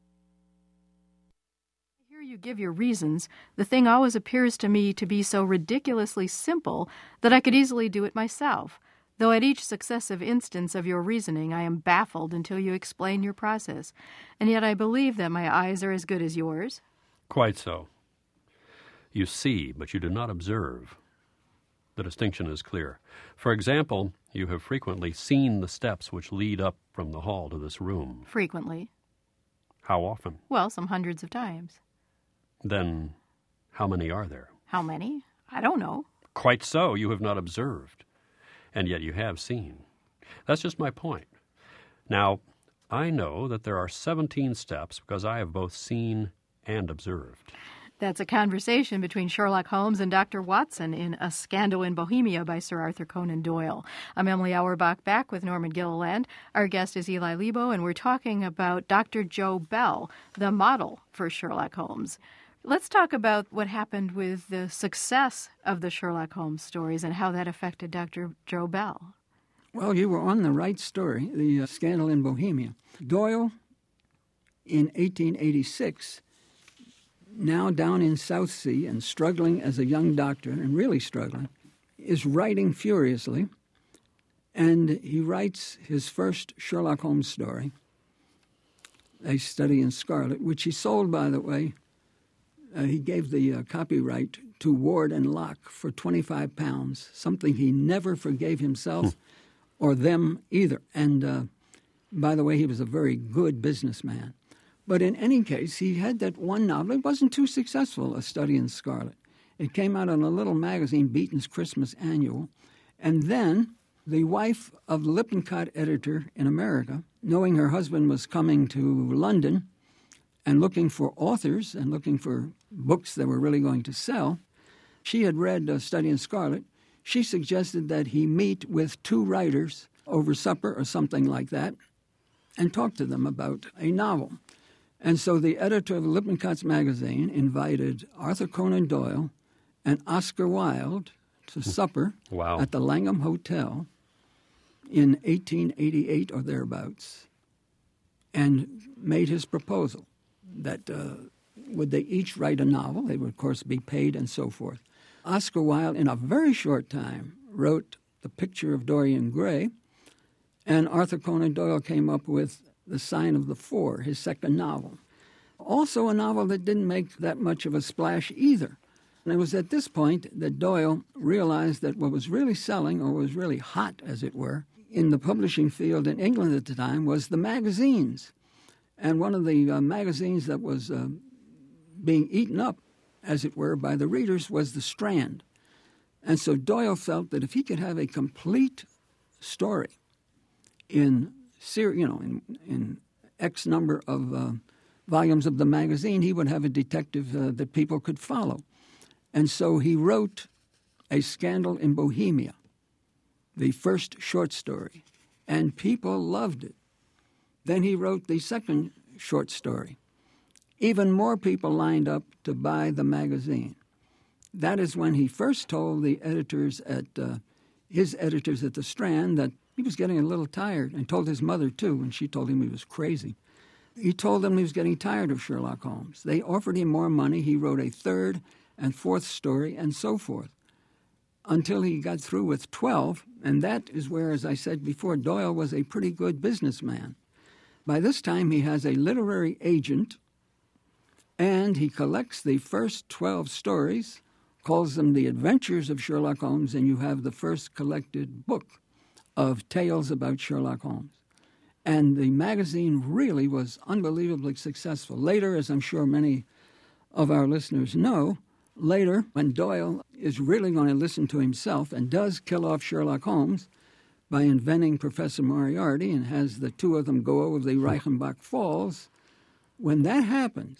Speaker 2: I hear you give your reasons. The thing always appears to me to be so ridiculously simple that I could easily do it myself, though at each successive instance of your reasoning I am baffled until you explain your process. And yet I believe that my eyes are as good as yours.
Speaker 1: Quite so. You see, but you do not observe. The distinction is clear. For example, you have frequently seen the steps which lead up from the hall to this room.
Speaker 2: Frequently.
Speaker 1: How often?
Speaker 2: Well, some hundreds of times.
Speaker 1: Then how many are there?
Speaker 2: How many? I don't know.
Speaker 1: Quite so. You have not observed. And yet you have seen. That's just my point. Now, I know that there are seventeen steps because I have both seen and observed.
Speaker 2: That's a conversation between Sherlock Holmes and Doctor Watson in A Scandal in Bohemia by Sir Arthur Conan Doyle. I'm Emily Auerbach, back with Norman Gilliland. Our guest is Eli Lebo, and we're talking about Doctor Joe Bell, the model for Sherlock Holmes. Let's talk about what happened with the success of the Sherlock Holmes stories and how that affected Doctor Joe Bell.
Speaker 3: Well, you were on the right story, the uh, Scandal in Bohemia. Doyle, in eighteen eighty-six, now down in Southsea and struggling as a young doctor, and really struggling, is writing furiously. And he writes his first Sherlock Holmes story, A Study in Scarlet, which he sold, by the way. Uh, he gave the uh, copyright to Ward and Locke for twenty-five pounds, something he never forgave himself or them either. And uh, by the way, he was a very good businessman. But in any case, he had that one novel. It wasn't too successful, A Study in Scarlet. It came out in a little magazine, Beaton's Christmas Annual. And then the wife of the Lippincott editor in America, knowing her husband was coming to London and looking for authors and looking for books that were really going to sell, she had read A Study in Scarlet. She suggested that he meet with two writers over supper or something like that and talk to them about a novel. And so the editor of Lippincott's magazine invited Arthur Conan Doyle and Oscar Wilde to supper
Speaker 1: wow.
Speaker 3: at the Langham Hotel in eighteen eighty-eight or thereabouts, and made his proposal that uh, would they each write a novel. They would, of course, be paid and so forth. Oscar Wilde, in a very short time, wrote The Picture of Dorian Gray, and Arthur Conan Doyle came up with The Sign of the Four, his second novel. Also a novel that didn't make that much of a splash either. And it was at this point that Doyle realized that what was really selling, or was really hot, as it were, in the publishing field in England at the time was the magazines. And one of the uh, magazines that was uh, being eaten up, as it were, by the readers was The Strand. And so Doyle felt that if he could have a complete story in, you know, in, in X number of uh, volumes of the magazine, he would have a detective uh, that people could follow. And so he wrote A Scandal in Bohemia, the first short story, and people loved it. Then he wrote the second short story. Even more people lined up to buy the magazine. That is when he first told the editors at, uh, his editors at The Strand, that he was getting a little tired, and told his mother, too, and she told him he was crazy. He told them he was getting tired of Sherlock Holmes. They offered him more money. He wrote a third and fourth story, and so forth, until he got through with twelve, and that is where, as I said before, Doyle was a pretty good businessman. By this time, he has a literary agent, and he collects the first twelve stories, calls them The Adventures of Sherlock Holmes, and you have the first collected book of tales about Sherlock Holmes. And the magazine really was unbelievably successful. Later, as I'm sure many of our listeners know, later, when Doyle is really going to listen to himself and does kill off Sherlock Holmes by inventing Professor Moriarty and has the two of them go over the Reichenbach Falls, when that happens,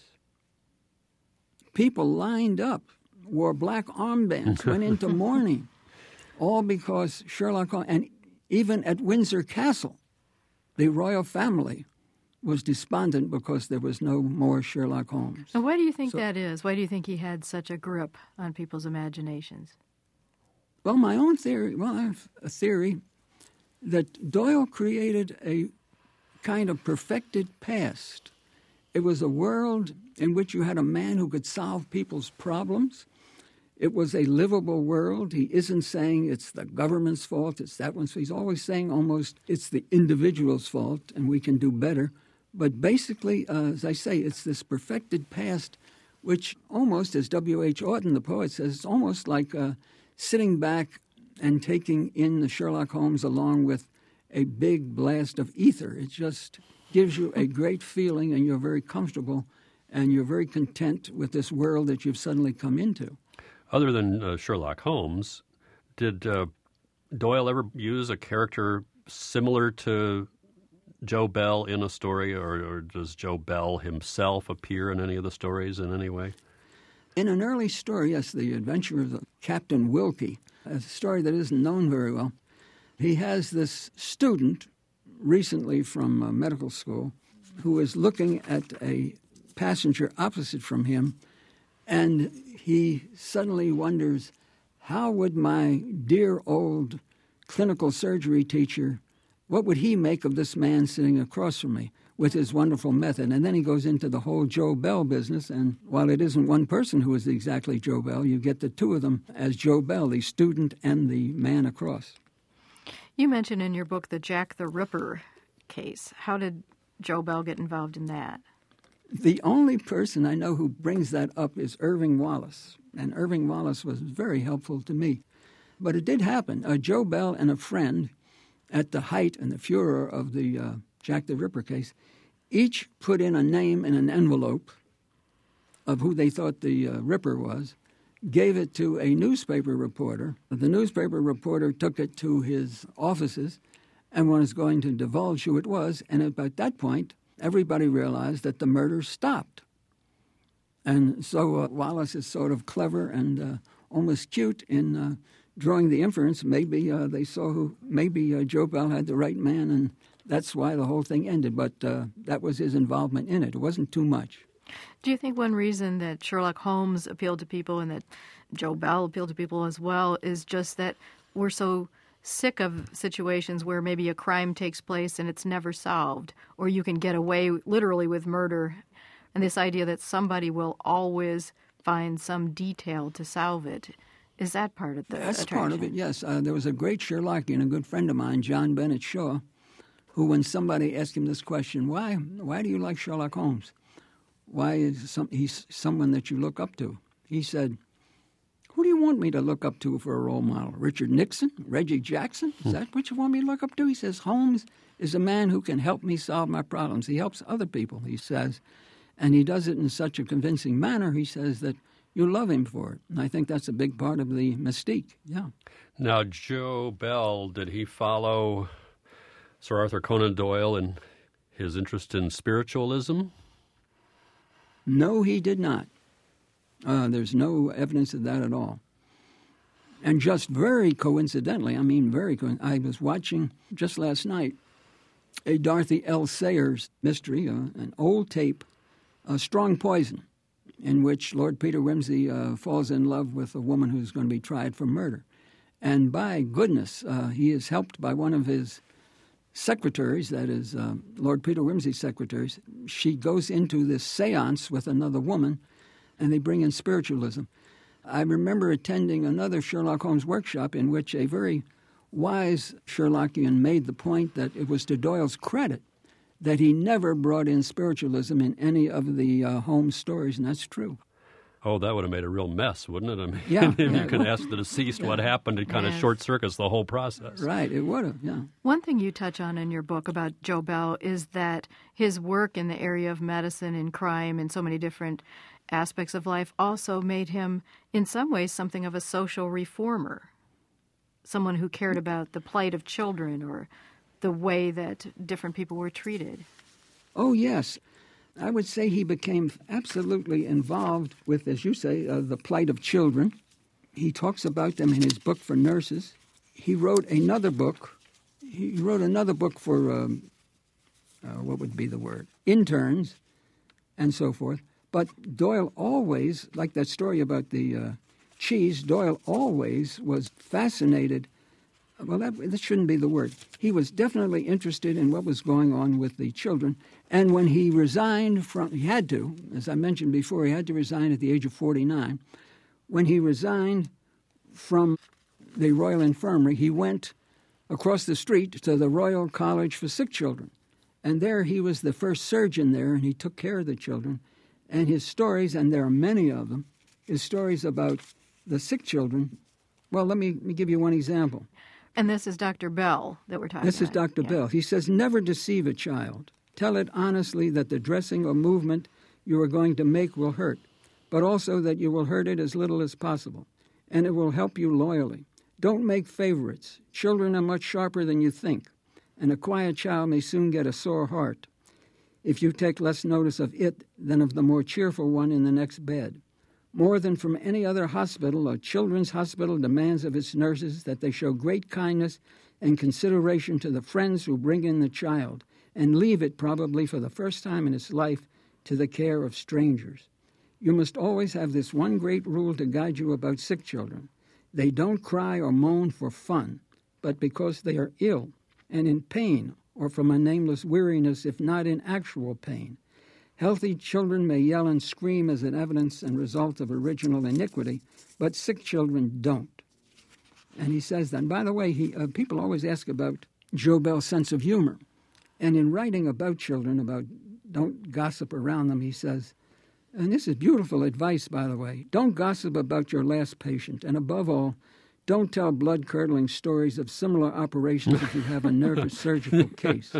Speaker 3: people lined up, wore black armbands, went into mourning, all because Sherlock Holmes, and even at Windsor Castle, the royal family was despondent because there was no more Sherlock Holmes.
Speaker 2: And why do you think
Speaker 3: So-
Speaker 2: that is? Why do you think he had such a grip on people's imaginations?
Speaker 3: Well, my own theory, well, I have a theory that Doyle created a kind of perfected past. It was a world in which you had a man who could solve people's problems. It was a livable world. He isn't saying it's the government's fault, it's that one's fault. He's always saying almost it's the individual's fault and we can do better. But basically, uh, as I say, it's this perfected past, which almost, as W H Auden, the poet, says, it's almost like uh, sitting back and taking in the Sherlock Holmes along with a big blast of ether. It just gives you a great feeling, and you're very comfortable, and you're very content with this world that you've suddenly come into.
Speaker 1: Other than uh, Sherlock Holmes, did uh, Doyle ever use a character similar to Joe Bell in a story, or, or does Joe Bell himself appear in any of the stories in any way?
Speaker 3: In an early story, yes, The Adventure of the Captain Wilkie, a story that isn't known very well, he has this student recently from uh, medical school who is looking at a passenger opposite from him, and he suddenly wonders, how would my dear old clinical surgery teacher what would he make of this man sitting across from me with his wonderful method? And then he goes into the whole Joe Bell business, and while it isn't one person who is exactly Joe Bell, you get the two of them as Joe Bell, the student and the man across.
Speaker 2: You mentioned in your book the Jack the Ripper case. How did Joe Bell get involved in that?
Speaker 3: The only person I know who brings that up is Irving Wallace, and Irving Wallace was very helpful to me. But it did happen. Uh, Joe Bell and a friend, at the height and the furor of the uh, Jack the Ripper case, each put in a name in an envelope of who they thought the uh, Ripper was, gave it to a newspaper reporter. The newspaper reporter took it to his offices and was going to divulge who it was, and at that point, everybody realized that the murder stopped. And so uh, Wallace is sort of clever and uh, almost cute in uh, drawing the inference. Maybe uh, they saw who, maybe uh, Joe Bell had the right man, and that's why the whole thing ended. But uh, that was his involvement in it. It wasn't too much.
Speaker 2: Do you think one reason that Sherlock Holmes appealed to people and that Joe Bell appealed to people as well is just that we're so sick of situations where maybe a crime takes place and it's never solved, or you can get away literally with murder, and this idea that somebody will always find some detail to solve it? Is that part of the
Speaker 3: That's
Speaker 2: attraction?
Speaker 3: part of it, yes. Uh, there was a great Sherlockian, a good friend of mine, John Bennett Shaw, who, when somebody asked him this question, why why do you like Sherlock Holmes? Why is some, he's someone that you look up to? He said, who do you want me to look up to for a role model? Richard Nixon? Reggie Jackson? Is that what you want me to look up to? He says, Holmes is a man who can help me solve my problems. He helps other people, he says, and he does it in such a convincing manner, he says, that you love him for it. And I think that's a big part of the mystique, yeah.
Speaker 1: Now, Joe Bell, did he follow Sir Arthur Conan Doyle and his interest in spiritualism?
Speaker 3: No, he did not. Uh, there's no evidence of that at all. And just very coincidentally, I mean very coincidentally, I was watching just last night a Dorothy L. Sayers mystery, uh, an old tape, uh, Strong Poison, in which Lord Peter Wimsey uh, falls in love with a woman who's going to be tried for murder. And by goodness, uh, he is helped by one of his secretaries, that is uh, Lord Peter Wimsey's secretaries. She goes into this seance with another woman, and they bring in spiritualism. I remember attending another Sherlock Holmes workshop in which a very wise Sherlockian made the point that it was to Doyle's credit that he never brought in spiritualism in any of the uh, Holmes stories, and that's true.
Speaker 1: Oh, that would have made a real mess, wouldn't it? I mean,
Speaker 3: Yeah,
Speaker 1: if
Speaker 3: yeah,
Speaker 1: you could
Speaker 3: well,
Speaker 1: ask the deceased
Speaker 3: yeah.
Speaker 1: what happened, it kind of
Speaker 2: Yes.
Speaker 1: short-circuits the whole process.
Speaker 3: Right, it would have, yeah.
Speaker 2: One thing you touch on in your book about Joe Bell is that his work in the area of medicine and crime and so many different aspects of life also made him, in some ways, something of a social reformer, someone who cared about the plight of children or the way that different people were treated.
Speaker 3: Oh, yes. I would say he became absolutely involved with, as you say, uh, the plight of children. He talks about them in his book for nurses. He wrote another book. He wrote another book for, um, uh, what would be the word, interns and so forth. But Doyle always, like that story about the uh, cheese, Doyle always was fascinated. Well, that, that shouldn't be the word. He was definitely interested in what was going on with the children. And when he resigned from, he had to, as I mentioned before, he had to resign at the age of forty-nine. When he resigned from the Royal Infirmary, he went across the street to the Royal College for Sick Children. And there he was the first surgeon there, and he took care of the children. And his stories, and there are many of them, his stories about the sick children. Well, let me, let me give you one example.
Speaker 2: And this is Doctor Bell that we're talking about.
Speaker 3: This is Doctor
Speaker 2: Yeah.
Speaker 3: Bell. He says, never deceive a child. Tell it honestly that the dressing or movement you are going to make will hurt, but also that you will hurt it as little as possible, and it will help you loyally. Don't make favorites. Children are much sharper than you think, and a quiet child may soon get a sore heart if you take less notice of it than of the more cheerful one in the next bed. More than from any other hospital, a children's hospital demands of its nurses that they show great kindness and consideration to the friends who bring in the child, and leave it probably for the first time in its life to the care of strangers. You must always have this one great rule to guide you about sick children. They don't cry or moan for fun, but because they are ill, and in pain, or from a nameless weariness, if not in actual pain. Healthy children may yell and scream as an evidence and result of original iniquity, but sick children don't. And he says that. And by the way, he, uh, people always ask about Joe Bell's sense of humor. And in writing about children, about don't gossip around them, he says, and this is beautiful advice, by the way, don't gossip about your last patient. And above all, don't tell blood-curdling stories of similar operations if you have a nervous surgical case.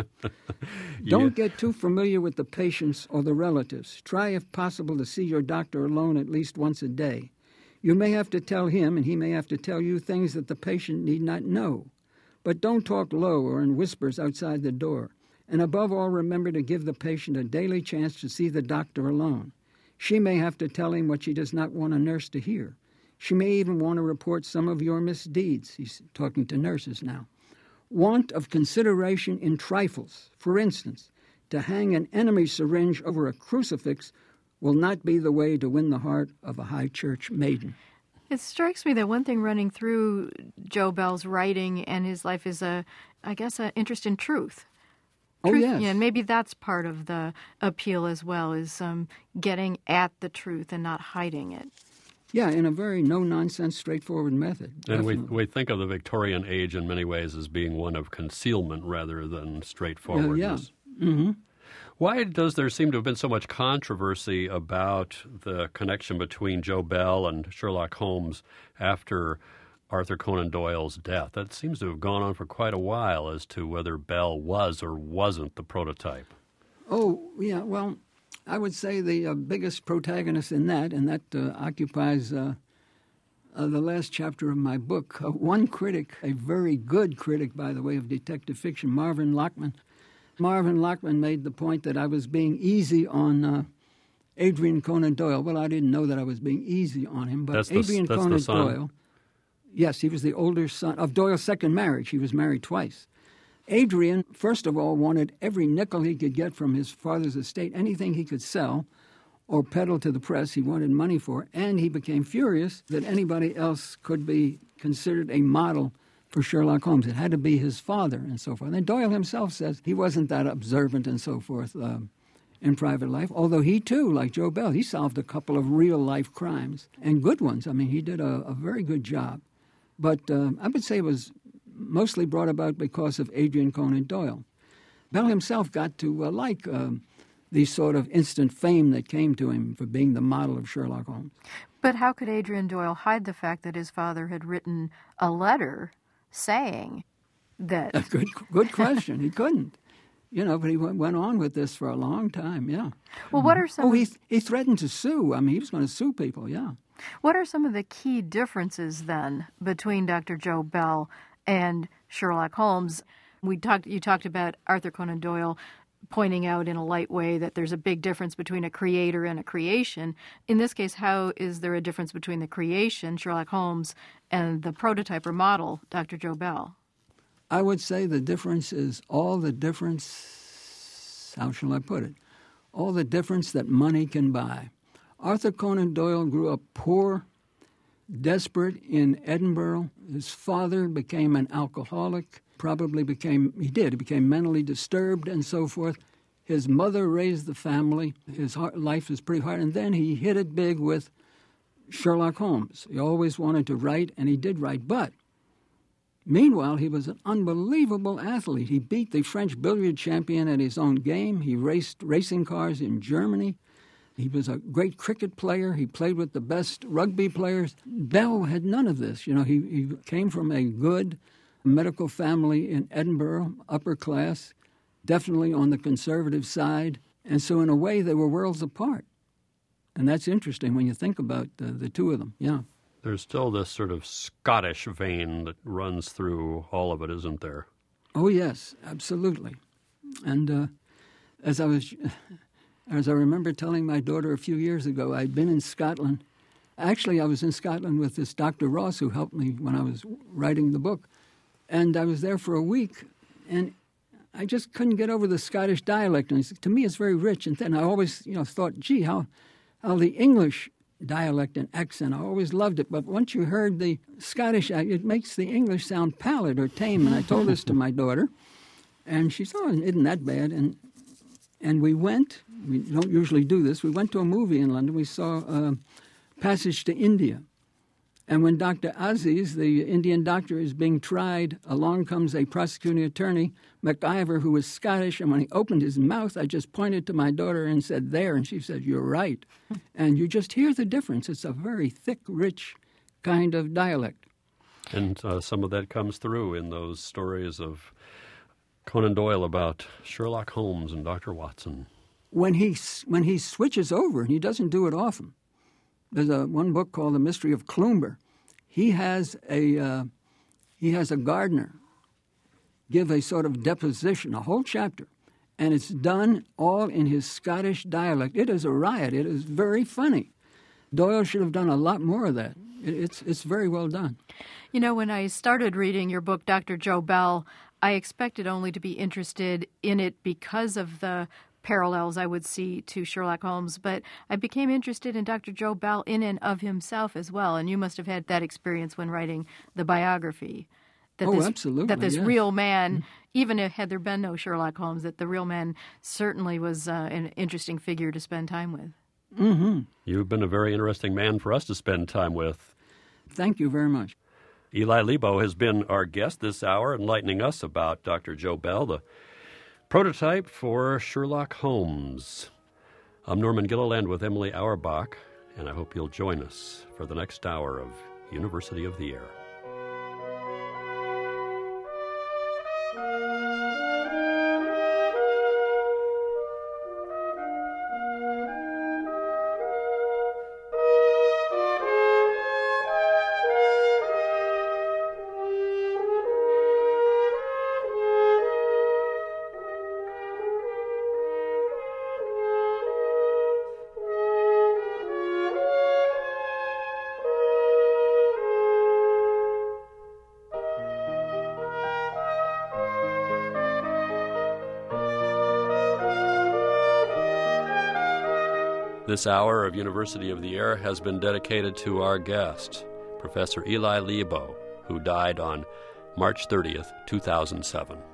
Speaker 3: Don't
Speaker 1: Yeah.
Speaker 3: get too familiar with the patients or the relatives. Try, if possible, to see your doctor alone at least once a day. You may have to tell him, and he may have to tell you, things that the patient need not know. But don't talk low or in whispers outside the door. And above all, remember to give the patient a daily chance to see the doctor alone. She may have to tell him what she does not want a nurse to hear. She may even want to report some of your misdeeds. He's talking to nurses now. Want of consideration in trifles. For instance, to hang an enemy syringe over a crucifix will not be the way to win the heart of a high church maiden.
Speaker 2: It strikes me that one thing running through Joe Bell's writing and his life is a, I guess, an interest in truth.
Speaker 3: Oh,
Speaker 2: Truth,
Speaker 3: yes.
Speaker 2: Yeah, and maybe that's part of the appeal as well, is um, getting at the truth and not hiding it.
Speaker 3: Yeah, in a very no-nonsense, straightforward method.
Speaker 1: And we,
Speaker 3: definitely.
Speaker 1: we think of the Victorian age in many ways as being one of concealment rather than straightforwardness.
Speaker 3: Yeah, yeah. Mm-hmm.
Speaker 1: Why does there seem to have been so much controversy about the connection between Joe Bell and Sherlock Holmes after Arthur Conan Doyle's death? That seems to have gone on for quite a while as to whether Bell was or wasn't the prototype.
Speaker 3: Oh, yeah, well, I would say the uh, biggest protagonist in that, and that uh, occupies uh, uh, the last chapter of my book. Uh, one critic, a very good critic, by the way, of detective fiction, Marvin Lockman. Marvin Lockman made the point that I was being easy on uh, Adrian Conan Doyle. Well, I didn't know that I was being easy on him, but
Speaker 1: That's the-
Speaker 3: Adrian
Speaker 1: that's the
Speaker 3: Conan
Speaker 1: son?
Speaker 3: Doyle, yes, he was the older son of Doyle's second marriage. He was married twice. Adrian, first of all, wanted every nickel he could get from his father's estate, anything he could sell or peddle to the press, he wanted money for, and he became furious that anybody else could be considered a model for Sherlock Holmes. It had to be his father and so forth. And Doyle himself says he wasn't that observant and so forth um, in private life, although he, too, like Joe Bell, he solved a couple of real-life crimes, and good ones. I mean, he did a, a very good job. But uh, I would say it was mostly brought about because of Adrian Conan Doyle. Bell himself got to uh, like um, the sort of instant fame that came to him for being the model of Sherlock Holmes.
Speaker 2: But how could Adrian Doyle hide the fact that his father had written a letter saying that...
Speaker 3: A good, good question. He couldn't. You know, but he went, went on with this for a long time, yeah.
Speaker 2: Well, what are some...
Speaker 3: Oh, he, he threatened to sue. I mean, he was going to sue people, yeah.
Speaker 2: What are some of the key differences, then, between Doctor Joe Bell and Sherlock Holmes? We talked. You talked about Arthur Conan Doyle pointing out in a light way that there's a big difference between a creator and a creation. In this case, how is there a difference between the creation, Sherlock Holmes, and the prototype or model, Doctor Joe Bell?
Speaker 3: I would say the difference is all the difference, how shall I put it, all the difference that money can buy. Arthur Conan Doyle grew up poor, desperate in Edinburgh. His father became an alcoholic, probably became, he did, he became mentally disturbed and so forth. His mother raised the family. His heart, life was pretty hard. And then he hit it big with Sherlock Holmes. He always wanted to write, and he did write. But meanwhile, he was an unbelievable athlete. He beat the French billiard champion at his own game. He raced racing cars in Germany. He was a great cricket player. He played with the best rugby players. Bell had none of this. You know, he, he came from a good medical family in Edinburgh, upper class, definitely on the conservative side. And so in a way, they were worlds apart. And that's interesting when you think about the, the two of them, yeah.
Speaker 1: There's still this sort of Scottish vein that runs through all of it, isn't there?
Speaker 3: Oh, yes, absolutely. And uh, as I was... As I remember telling my daughter a few years ago, I'd been in Scotland. Actually, I was in Scotland with this Doctor Ross who helped me when I was writing the book. And I was there for a week, and I just couldn't get over the Scottish dialect. And to me, it's very rich. And then I always, you know, thought, gee, how, how the English dialect and accent, I always loved it. But once you heard the Scottish, it makes the English sound pallid or tame. And I told this to my daughter. And she said, oh, it isn't that bad. And and we went, we don't usually do this, we went to a movie in London. We saw uh, Passage to India. And when Doctor Aziz, the Indian doctor, is being tried, along comes a prosecuting attorney, MacIver, who was Scottish, and when he opened his mouth, I just pointed to my daughter and said, there, and she said, you're right. And you just hear the difference. It's a very thick, rich kind of dialect.
Speaker 1: And uh, some of that comes through in those stories of Conan Doyle about Sherlock Holmes and Doctor Watson.
Speaker 3: When he, when he switches over, and he doesn't do it often, there's a one book called The Mystery of Cloomber. He has a uh, he has a gardener give a sort of deposition, a whole chapter, and it's done all in his Scottish dialect. It is a riot. It is very funny. Doyle should have done a lot more of that. It, it's it's very well done.
Speaker 2: You know, when I started reading your book, Doctor Joe Bell, I expected only to be interested in it because of the parallels I would see to Sherlock Holmes, but I became interested in Doctor Joe Bell in and of himself as well, and you must have had that experience when writing the biography. That
Speaker 3: oh,
Speaker 2: this,
Speaker 3: absolutely.
Speaker 2: That this
Speaker 3: yes.
Speaker 2: real man, mm-hmm. even if had there been no Sherlock Holmes, that the real man certainly was uh, an interesting figure to spend time with.
Speaker 3: Mm-hmm.
Speaker 1: You've been a very interesting man for us to spend time with.
Speaker 3: Thank you very much.
Speaker 1: Eli Lebow has been our guest this hour, enlightening us about Doctor Joe Bell, the prototype for Sherlock Holmes. I'm Norman Gilliland with Emily Auerbach, and I hope you'll join us for the next hour of University of the Air. This hour of University of the Air has been dedicated to our guest, Professor Eli Lebow, who died on March thirtieth, two thousand seven.